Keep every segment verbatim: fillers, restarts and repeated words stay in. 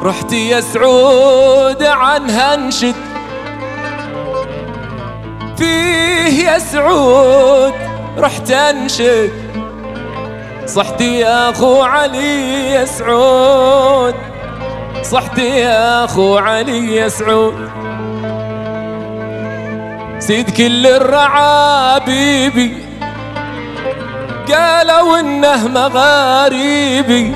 رحت يا سعود عنها انشد فيه يا سعود رحت انشد صحتي يا اخو علي يا سعود صحتي يا اخو علي يا سعود سيد كل الرعابيبي قالوا انه مغاريبي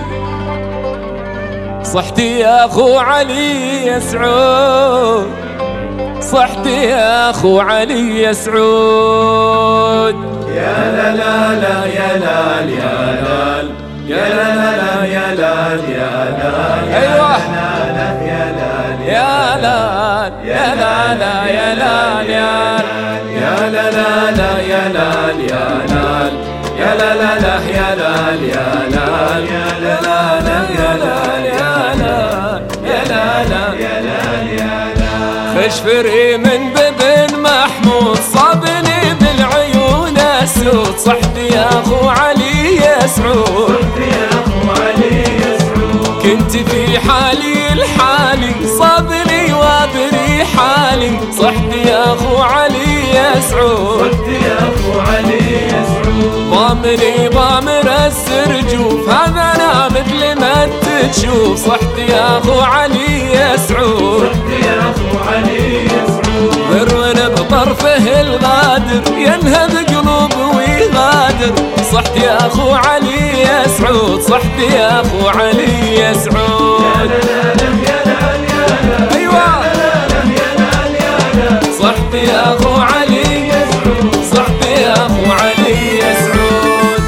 صحتي يا اخو علي يا سعود صحتي يا اخو علي يا سعود يا لا لا لا يا لا يا لا يا لا لا يا لا يا لا ايوه يا لا يا لا يا لا لا يا لا يا لا لا لا يا لا يا لا يا لا لا لا يا لا يا لا يا لا لا لا يا لا يا لا يا لا لا يا لا يا لا خشفري من بابن محمود صابني بالعيون السود صحتي يا اخو علي يا سعود صحتي يا اخو علي يا سعود كنت في حالي الحالي صابني وابري حالي صحتي يا اخو علي يا سعود صحتي يا اخو علي يا سعود ضامني ضامر السرجوف هذا انا مثل ما انت تشوف صحتي يا اخو علي يا سعود صحتي يا اخو علي يا سعود برون بطرفه الغادر ينهب قلوب ويغادر صحتي يا اخو علي يا سعود صحتي يا اخو علي يا سعود يا لا لا يا لا يا لا ايوه يا لا يا لا صحتي يا اخو علي يا سعود صحتي يا اخو علي يا سعود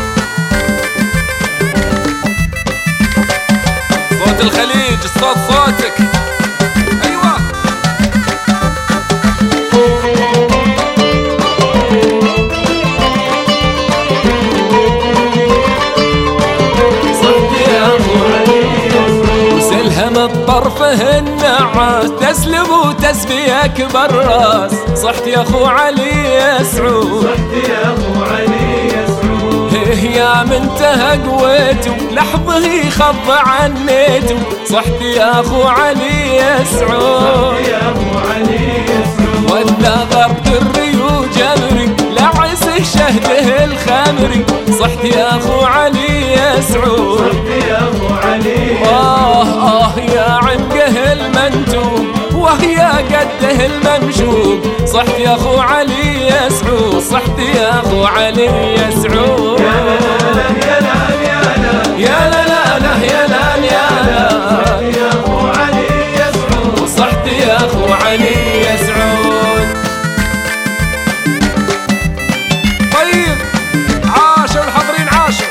صوت الخليج الصوت صوتك ايوه صحتي يا اخو علي يا سعود وسلهم الطرفه النعاس تسلب وتسبيك بالراس صحتي يا اخو علي يا سعود صحتي يا اخو علي يا سعود هي يا منتهى قويته لحظه يخض عنيته صحتي يا اخو علي يا سعود صحتي يا اخو علي يا سعود ولا ضرب دري وجمري لعسه شهده الخمري صحتي يا اخو علي يا سعود صحتي يا اخو علي يا آه آه يا عنقه المنتوب وهي قده الممشوق صحتي يا اخو علي يا سعود صحتي يا اخو علي يا سعود يا لا يا لا يا لا يا لا لا لا يا لا يا لا يا اخو علي يا سعود صحتي يا اخو علي يا سعود طيب عاشوا الحاضرين عاشوا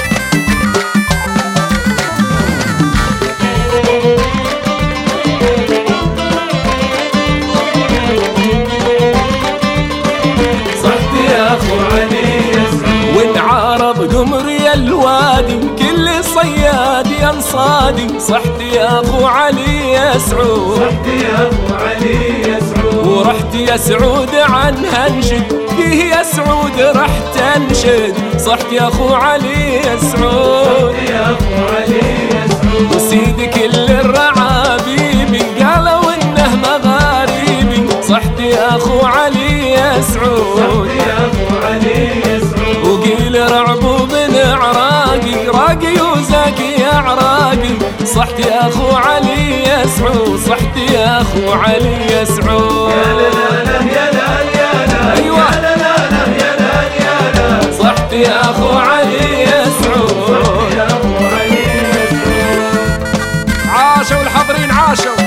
صحتي يا اخو علي يا سعود وانعرض قمري الوادي كل صياد ينصادي صحتي يا اخو علي يا سعود صحتي يا اخو علي يا سعود ورحت يا سعود عنها انشد فيه يا سعود رحت انشد صحتي يا اخو علي يا سعود صحتي يا اخو علي يا سعود وسيد كل الرعابيبي قالوا انه مغاريبي صحتي يا اخو علي يا سعود صحتي يا اخو علي يا سعود وقيل رعبو بن عراقي راقي وزاكي يا عراقي صحتي يا اخو علي يا سعود صحتي يا اخو علي يا سعود يا لا لا يا لا يا لا ايوه يا لا لا يا لا يا لا صحتي يا اخو علي يا سعود يا اخو علي يا سعود عاشوا الحاضرين عاشوا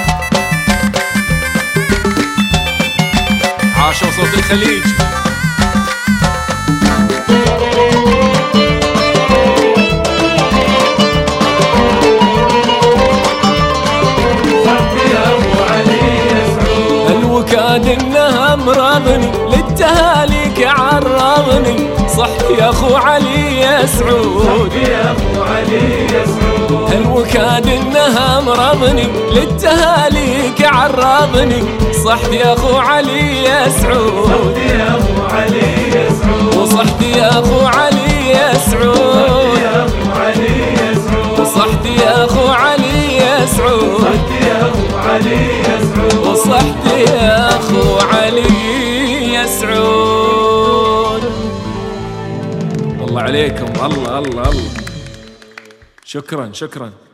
عاشوا صوت الخليج صحتي يا اخو علي يا سعود الوكاد انها امرضني للتهاليك عرضني صحتي يا اخو علي يا سعود صحتي يا اخو علي يا سعود الوكاد انها امرضني للتهاليك عرضني صحتي يا اخو علي يا سعود صحتي يا اخو علي يا سعود وصحتي يا اخو علي يا سعود يا اخو علي يا سعود وصحتي يا اخو علي يا سعود صحتي عليكم. الله الله الله. شكرا شكرا.